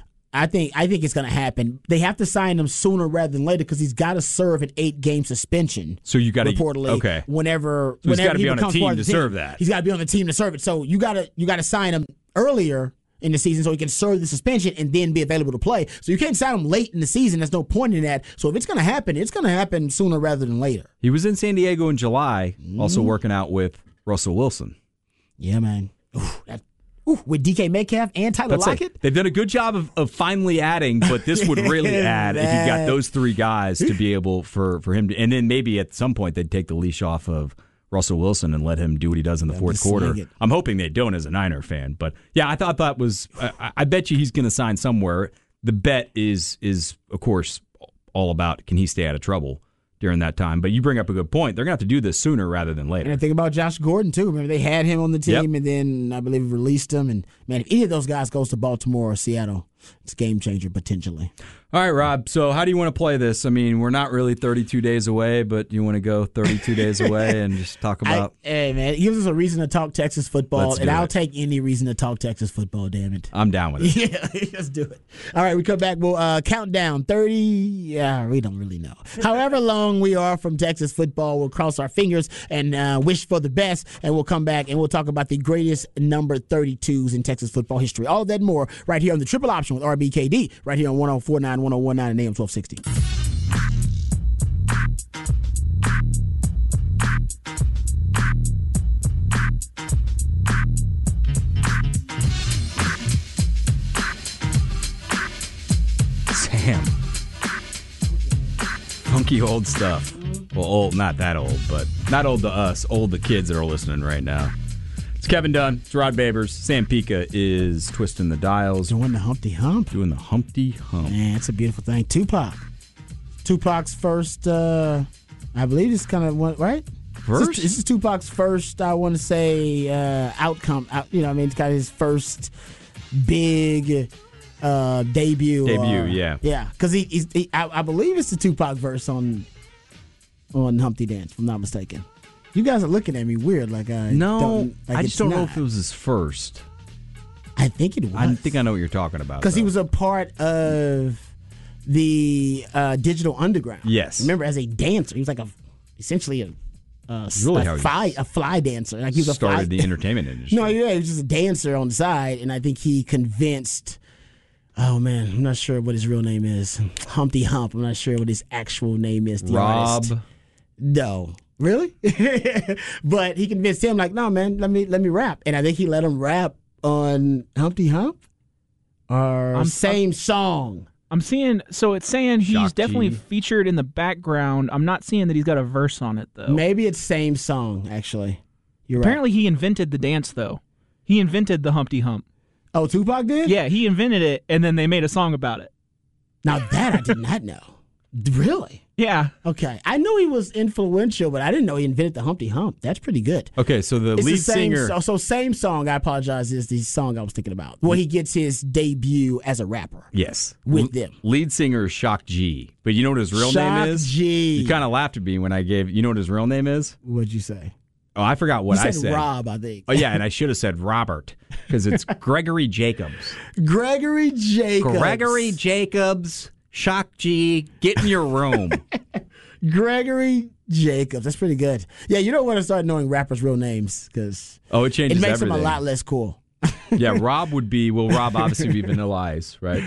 I think I think it's going to happen. They have to sign him sooner rather than later because he's got to serve an eight-game suspension. So you got to reportedly okay. Whenever so whenever he's got to he be on a team to team. serve that. He's got to be on the team to serve it. So you got to you got to sign him earlier in the season so he can serve the suspension and then be available to play. So you can't sign him late in the season. There's no point in that. So if it's going to happen, it's going to happen sooner rather than later. He was in San Diego in July, mm-hmm. also working out with Russell Wilson. Yeah, man. Ooh, that, ooh, with D K Metcalf and Tyler That's Lockett. Like, they've done a good job of, of finally adding, but this would really add if you got those three guys to be able for, for him to, and then maybe at some point they'd take the leash off of Russell Wilson and let him do what he does in the yeah, fourth quarter. I'm hoping they don't as a Niner fan. But, yeah, I thought that was I, – I bet you he's going to sign somewhere. The bet is, is, of course, all about can he stay out of trouble during that time. But you bring up a good point. They're going to have to do this sooner rather than later. And I think about Josh Gordon, too. Remember, they had him on the team, yep. and then I believe released him. And, man, if any of those guys goes to Baltimore or Seattle, it's a game changer potentially. All right, Rob. So how do you want to play this? I mean, we're not really thirty-two days away, but you want to go thirty-two days away and just talk about... I, hey, man, it gives us a reason to talk Texas football, Let's and I'll it. take any reason to talk Texas football, damn it. I'm down with it. Yeah, let's do it. All right, we come back. We'll uh, count down thirty... Yeah, we don't really know. However long we are from Texas football, we'll cross our fingers and uh, wish for the best, and we'll come back and we'll talk about the greatest number thirty-twos in Texas football history. All of that and more right here on the Triple Option Option with R B K D right here on one oh four point nine, one oh one point nine and A M twelve sixty. Sam. Funky old stuff. Well, old, not that old, but not old to us, old to kids that are listening right now. It's Kevin Dunn. It's Rod Babers. Sam Pika is twisting the dials. Doing the Humpty Hump. Doing the Humpty Hump. Man, it's a beautiful thing. Tupac. Tupac's first, uh, I believe it's kind of one, right? First? This is, this is Tupac's first, I want to say, uh, outcome. Out, you know, I mean, it's kind of his first big uh, debut. Debut, or, yeah. Yeah, because he, he's, he I, I believe it's the Tupac verse on on Humpty Dance, if I'm not mistaken. You guys are looking at me weird, like I No, don't, like I just it's don't know not. if it was his first. I think it was. I think I know what you're talking about. Because he though. was a part of the uh, Digital Underground. Yes. Remember, as a dancer, he was like a essentially a a, really how a he fly a fly dancer. Like he was a started fly, the entertainment industry. No, yeah, he was just a dancer on the side, and I think he convinced. Oh man, I'm not sure what his real name is. Humpty Hump. I'm not sure what his actual name is. The Rob. artist. No. Really? But he convinced him, like, no, man, let me let me rap. And I think he let him rap on Humpty Hump. Or I'm- same song. I'm seeing, so it's saying he's Shock definitely G. featured in the background. I'm not seeing that he's got a verse on it, though. Maybe it's same song, actually. You're Apparently, right. he invented the dance, though. He invented the Humpty Hump. Oh, Tupac did? Yeah, he invented it, and then they made a song about it. Now that I did not know. Really? Yeah. Okay. I knew he was influential, but I didn't know he invented the Humpty Hump. That's pretty good. Okay, so the It's lead the same, singer. So, so same song, I apologize, is the song I was thinking about. Where he gets his debut as a rapper. Yes. With L- them. Lead singer is Shock G. But you know what his real Shock name is? G. You kind of laughed at me when I gave. You know what his real name is? What'd you say? Oh, I forgot what You said I said. Rob, I think. Oh, yeah, and I should have said Robert because it's Gregory Jacobs. Gregory Jacobs. Gregory Jacobs, Shock G, get in your room. Gregory Jacobs. That's pretty good. Yeah, you don't want to start knowing rappers' real names because Oh, it it changes makes everything. them a lot less cool. Yeah, Rob would be, well, Rob obviously would be Vanilla Ice, right?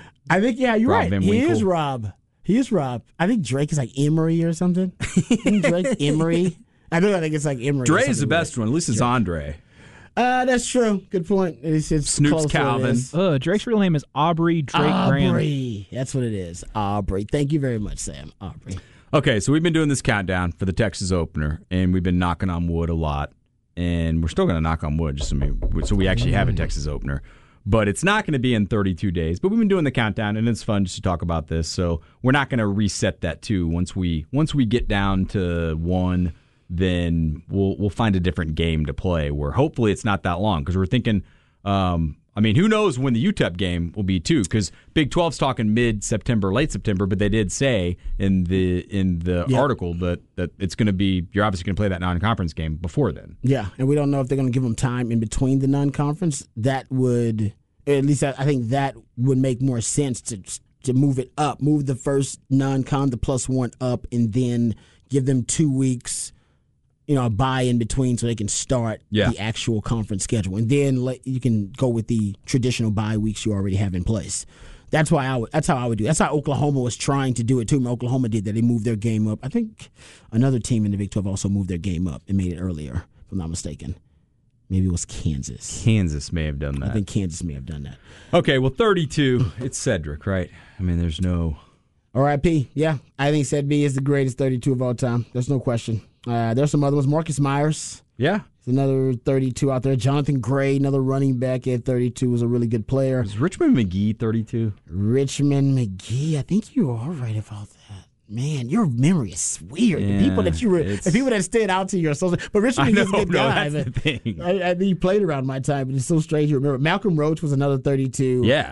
I think, yeah, you're Rob right. Van He Winkle. is Rob. He is Rob. I think Drake is like Emery or something. Isn't Drake Emery? I know. I think it's like Emery. or Dre is something the best like one. At least it's Andre. Uh, that's true. Good point. It's, it's Snoop's close to what it Calvin. is. Uh, Drake's real name is Aubrey Drake Graham. Aubrey. That's what it is. Aubrey. Thank you very much, Sam. Aubrey. Okay, so we've been doing this countdown for the Texas opener, and we've been knocking on wood a lot, and we're still going to knock on wood just so we, so we actually have a Texas opener. But it's not going to be in thirty-two days. But we've been doing the countdown, and it's fun just to talk about this. So we're not going to reset that too. Once we once we get down to one, then we'll we'll find a different game to play. Where hopefully it's not that long because we're thinking. Um, I mean, who knows when the U T E P game will be too? Because Big twelve's talking mid-September, late September, but they did say in the in the Yeah. article that, that it's going to be you're obviously going to play that non-conference game before then. Yeah, and we don't know if they're going to give them time in between the non-conference. That would, at least I I think that would make more sense to to move it up, move the first non-con, the plus one up, and then give them two weeks, you know, a bye in between so they can start Yeah. the actual conference schedule, and then let, you can go with the traditional bye weeks you already have in place. That's why I would. That's how I would do. That's how Oklahoma was trying to do it too. Oklahoma did that. They moved their game up. I think another team in the Big twelve also moved their game up and made it earlier, if I'm not mistaken. Maybe it was Kansas. Kansas may have done that. I think Kansas may have done that. Okay, well, thirty-two. It's Cedric, right? I mean, there's no. R I P. Yeah, I think Ced B is the greatest thirty-two of all time. There's no question. Uh, there's some other ones. Marcus Myers. Yeah. There's another thirty-two out there. Jonathan Gray, another running back at thirty-two, was a really good player. Is Richmond McGee thirty-two? Richmond McGee. I think you are right about that. Man, your memory is weird. Yeah, the people that you were, it's- the people that stood out to you are so. But Richmond I know, McGee's a good no, guy. that's the but thing. I, I think he played around my time, but it's so strange you remember. Malcolm Roach was another thirty-two. Yeah.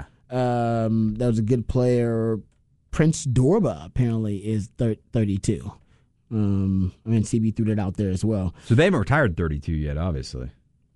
Um, that was a good player. Prince Dorba apparently is thir- thirty-two. Um, I mean, C B threw that out there as well. So they haven't retired thirty-two yet, obviously.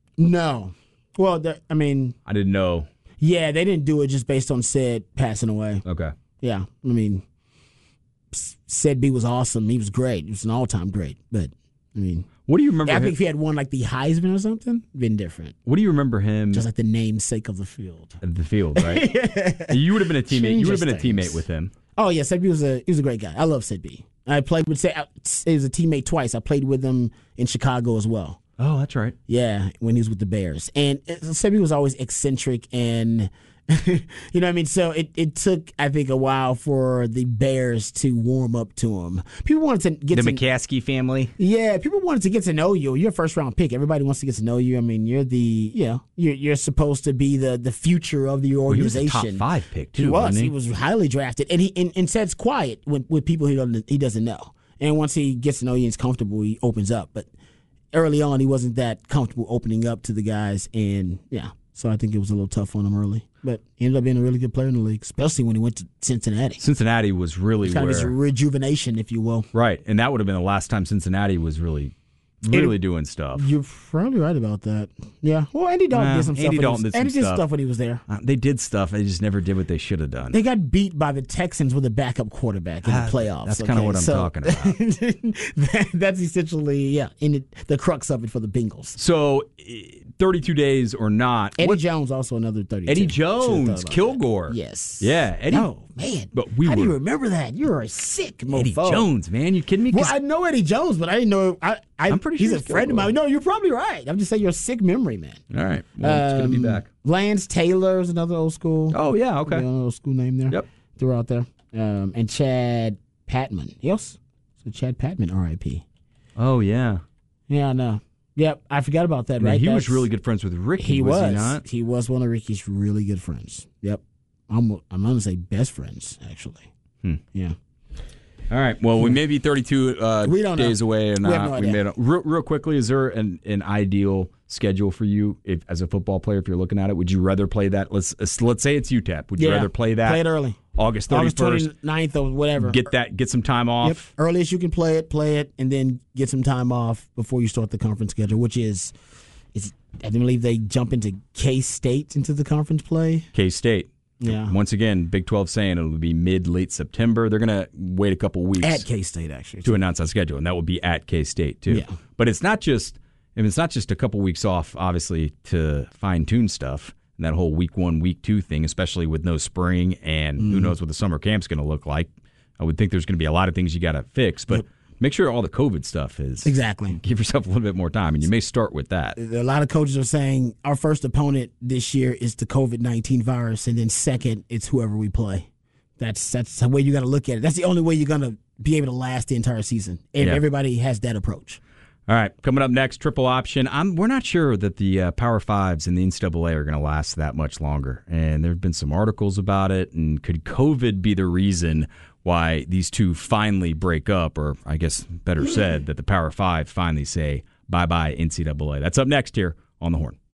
No, well, the, I mean, I didn't know. yeah, they didn't do it just based on Ced passing away. Okay. Yeah, I mean, S- Ced B was awesome. He was great. He was an all-time great. But I mean, What do you remember? I him, think if he had won like the Heisman or something, been different. What do you remember him? Just like the namesake of the field. Of the field, right? yeah. You would have been a teammate. You would have been a Changes teammate with him. Oh yeah, Sid B was a he was a great guy. I love Sid B. I played with Sid. He was a teammate twice. I played with him in Chicago as well. Oh, that's right. Yeah, when he was with the Bears, and Sid B was always eccentric and. You know what I mean? So it, it took, I think, a while for the Bears to warm up to him. People wanted to get the to... McCaskey family? Yeah, people wanted to get to know you. You're a first-round pick. Everybody wants to get to know you. I mean, you're the, you know, you're, you're supposed to be the, the future of the organization. Well, he was a top five pick, too, He was. wasn't he? He was highly drafted. And he and, and Sed's quiet with, with people he doesn't, he doesn't know. And once he gets to know you and he's comfortable, he opens up. But early on, he wasn't that comfortable opening up to the guys. And, yeah, so I think it was a little tough on him early. But he ended up being a really good player in the league, especially when he went to Cincinnati. Cincinnati was really It's kind where, of his rejuvenation, if you will. Right, and that would have been the last time Cincinnati was really, really It- doing stuff. You're probably right about that. Yeah. Well, Andy Dalton Nah, did some Andy stuff. when Dalton he was, did some Andy did stuff. stuff when he was there. Uh, they did stuff. They just never did what they should have done. They got beat by the Texans with a backup quarterback in the Ah, playoffs. that's kinda okay? what I'm So- talking about. that, that's essentially, yeah, in the, the crux of it for the Bengals. So, eh, thirty-two days or not. Eddie what- Jones also another thirty-two. Eddie Should've thought Jones, about Kilgore. that. Yes. Yeah, Eddie. Oh, man. But we How do you were- remember that? You're a sick mofo. Eddie Jones, man. You kidding me? 'Cause Well, I know Eddie Jones, but I didn't know. I, I, I'm pretty he's sure a it's friend of Kilgore. mine. No, you're probably right. I'm just saying you're a sick memory, man. all right. Well, it's going to be Um, back. Lance Taylor is another old school. Oh, yeah, okay. Another old school name there. Yep. Threw out there. Um, and Chad Patman. Yes. So Chad Patman, R I P. Oh, yeah. Yeah, I know. Yep, I forgot about that. Man, right, he was That's- really good friends with Ricky, He was, was. he not? He was one of Ricky's really good friends. Yep. I'm. I'm gonna say best friends actually. Hmm. Yeah. All right. Well, we may be thirty-two uh, We don't know. days away, and We have uh, no we idea. made a, real, real quickly. Is there an, an ideal schedule for you if, as a football player? If you're looking at it, would you rather play that? Let's let's say it's U T E P. Would you Yeah. rather play that Play it early. August August thirty-first? twenty-ninth or whatever. Get that. Get some time Yep. off. Earliest you can play it, play it, and then get some time off before you start the conference schedule, which is, is I believe they jump into K State into the conference play. K State. Yeah. Once again, Big twelve saying it'll be mid late September. They're gonna wait a couple weeks At K State, actually. to announce that schedule, and that will be at K State too. Yeah. But it's not just. I mean, it's not just a couple weeks off, obviously, to fine tune stuff. And that whole week one, week two thing, especially with no spring and Mm. who knows what the summer camp's going to look like. I would think there's going to be a lot of things you got to fix, but Yep. make sure all the COVID stuff is. Exactly. Give yourself a little bit more time, and you may start with that. A lot of coaches are saying our first opponent this year is the COVID nineteen virus, and then second, it's whoever we play. That's that's the way you got to look at it. That's the only way you're going to be able to last the entire season, and Yeah. everybody has that approach. All right, coming up next, triple option. I'm, we're not sure that the uh, Power Fives and the N C double A are going to last that much longer. And there have been some articles about it. And could COVID be the reason why these two finally break up? Or I guess better said, that the Power Five finally say bye-bye N C double A. That's up next here on The Horn.